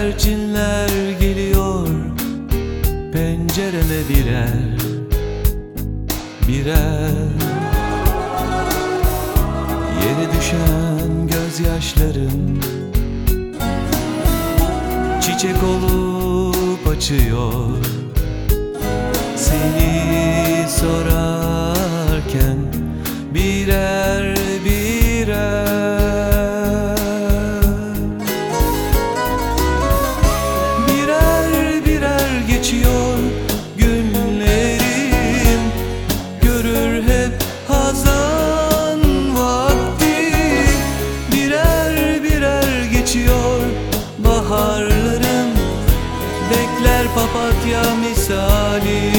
güvercinler geliyor pencereme birer birer. Yere düşen gözyaşlarım çiçek olup açıyor. Seni sorarken birer birer, birer birer geçiyor günlerim. Görür hep hazan vakti, birer birer geçiyor baharlarım. Bekler papatya misali,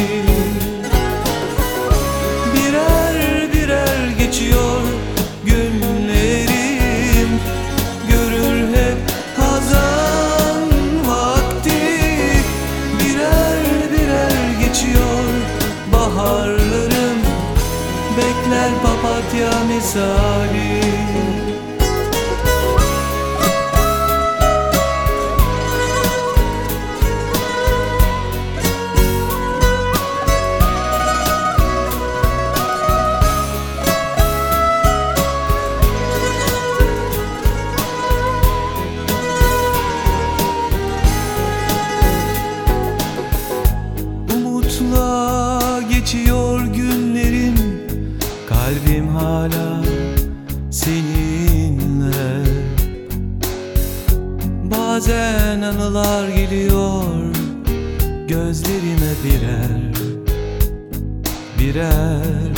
birer birer geçiyor günlerim. Görür hep hazan vakti, birer birer geçiyor baharlarım. Bekler papatya misali. Geçiyor günlerim, kalbim hala seninle. Bazen anılar geliyor gözlerime birer birer.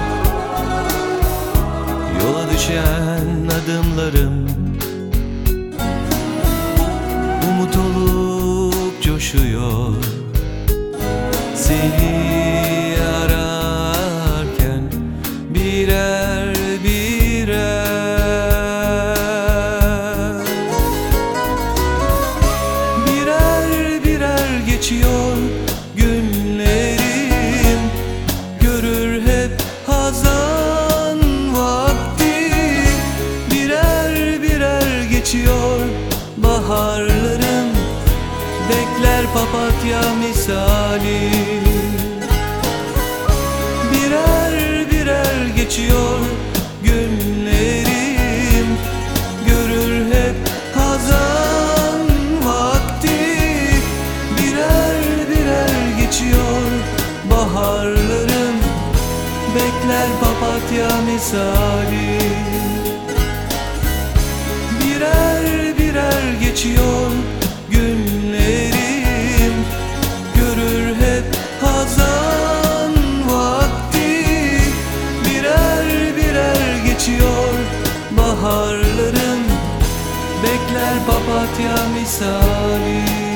Yola düşen adımlarım umut olup coşuyor. Seni ararken birer birer, birer birer geçiyor günlerim. Görür hep hazan vakti, birer birer geçiyor baharlarım. Bekler papatya misali, birer birer geçiyor günlerim. Görür hep hazan vakti, birer birer geçiyor baharlarım. Bekler papatya misali, birer birer geçiyor günlerim. Görür hep hazan vakti, birer birer geçiyor baharlarım. Bekler papatya misali.